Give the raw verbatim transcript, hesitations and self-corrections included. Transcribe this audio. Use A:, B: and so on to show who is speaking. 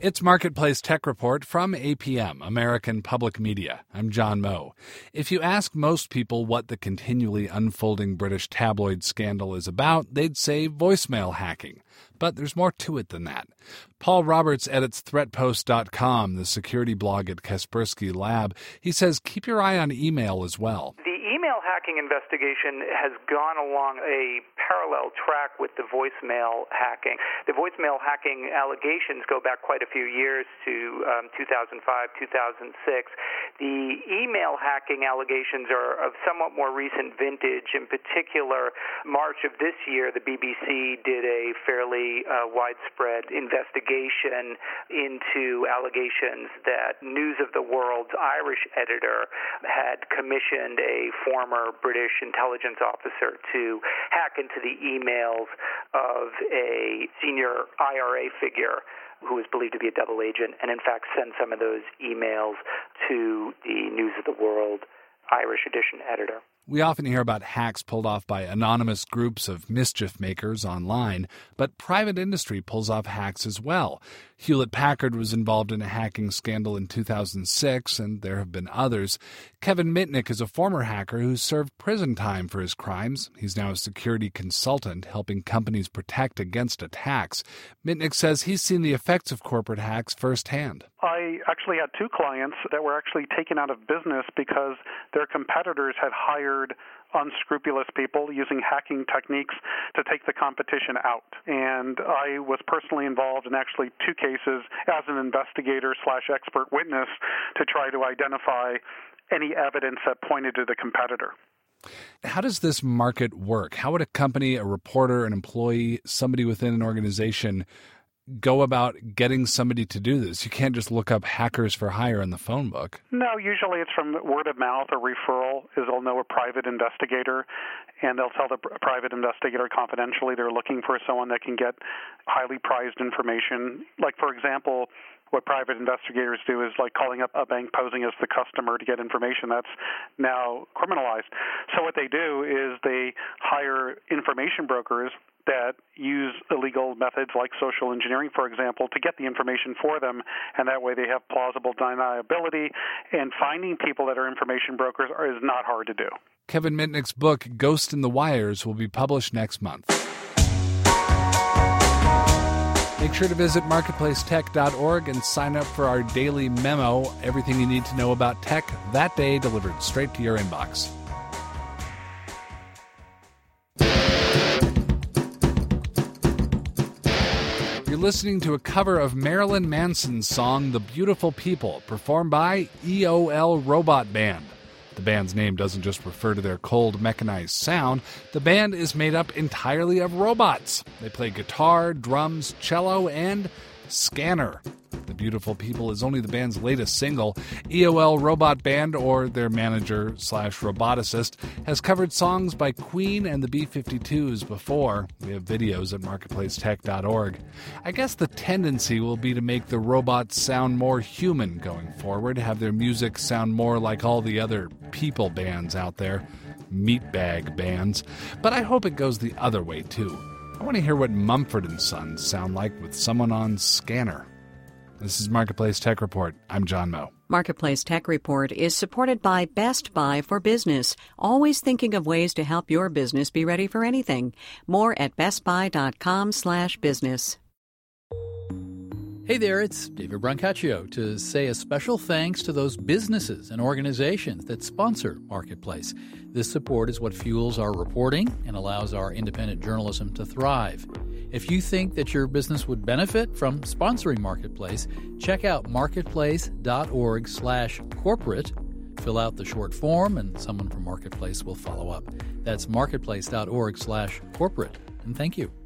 A: It's Marketplace Tech Report from A P M, American Public Media. I'm John Moe. If you ask most people what the continually unfolding British tabloid scandal is about, they'd say voicemail hacking. But there's more to it than that. Paul Roberts edits threat post dot com, the security blog at Kaspersky Lab. He says keep your eye on email as well.
B: The email hacking investigation has gone along a parallel track with the voicemail hacking. The voicemail hacking allegations go back quite a few years to um, two thousand five, two thousand six. The email hacking allegations are of somewhat more recent vintage. In particular, March of this year, the B B C did a fairly uh, widespread investigation into allegations that News of the World's Irish editor had commissioned a former British intelligence officer to hack into the emails of a senior I R A figure who is believed to be a double agent, and in fact send some of those emails to the News of the World Irish edition editor.
A: We often hear about hacks pulled off by anonymous groups of mischief makers online, but private industry pulls off hacks as well. Hewlett-Packard was involved in a hacking scandal in two thousand six, and there have been others. Kevin Mitnick is a former hacker who served prison time for his crimes. He's now a security consultant helping companies protect against attacks. Mitnick says he's seen the effects of corporate hacks firsthand.
C: I actually had two clients that were actually taken out of business because their competitors had hired unscrupulous people using hacking techniques to take the competition out. And I was personally involved in actually two cases as an investigator slash expert witness to try to identify any evidence that pointed to the competitor.
A: How does this market work? How would a company, a reporter, an employee, somebody within an organization go about getting somebody to do this? You can't just look up hackers for hire in the phone book.
C: No, usually it's from word of mouth or referral, is they'll know a private investigator, and they'll tell the private investigator confidentially they're looking for someone that can get highly prized information. Like, for example, what private investigators do is like calling up a bank posing as the customer to get information. That's now criminalized. So what they do is they hire information brokers that use illegal methods like social engineering, for example, to get the information for them, and that way they have plausible deniability, and finding people that are information brokers are, is not hard to do.
A: Kevin Mitnick's book, Ghost in the Wires, will be published next month. Make sure to visit marketplace tech dot org and sign up for our daily memo, everything you need to know about tech that day, delivered straight to your inbox. You're listening to a cover of Marilyn Manson's song, The Beautiful People, performed by E O L Robot Band. The band's name doesn't just refer to their cold, mechanized sound. The band is made up entirely of robots. They play guitar, drums, cello, and scanner. The Beautiful People is only the band's latest single. E O L Robot Band, or their manager slash roboticist, has covered songs by Queen and the B fifty-twos before. We have videos at marketplace tech dot org. I guess the tendency will be to make the robots sound more human going forward, have their music sound more like all the other people bands out there, meatbag bands. But I hope it goes the other way, too. I want to hear what Mumford and Sons sound like with someone on scanner. This is Marketplace Tech Report. I'm John Moe.
D: Marketplace Tech Report is supported by Best Buy for Business, always thinking of ways to help your business be ready for anything. More at bestbuy.com slash business.
E: Hey there, it's David Brancaccio to say a special thanks to those businesses and organizations that sponsor Marketplace. This support is what fuels our reporting and allows our independent journalism to thrive. If you think that your business would benefit from sponsoring Marketplace, check out marketplace.org slash corporate. Fill out the short form and someone from Marketplace will follow up. That's marketplace.org slash corporate. And thank you.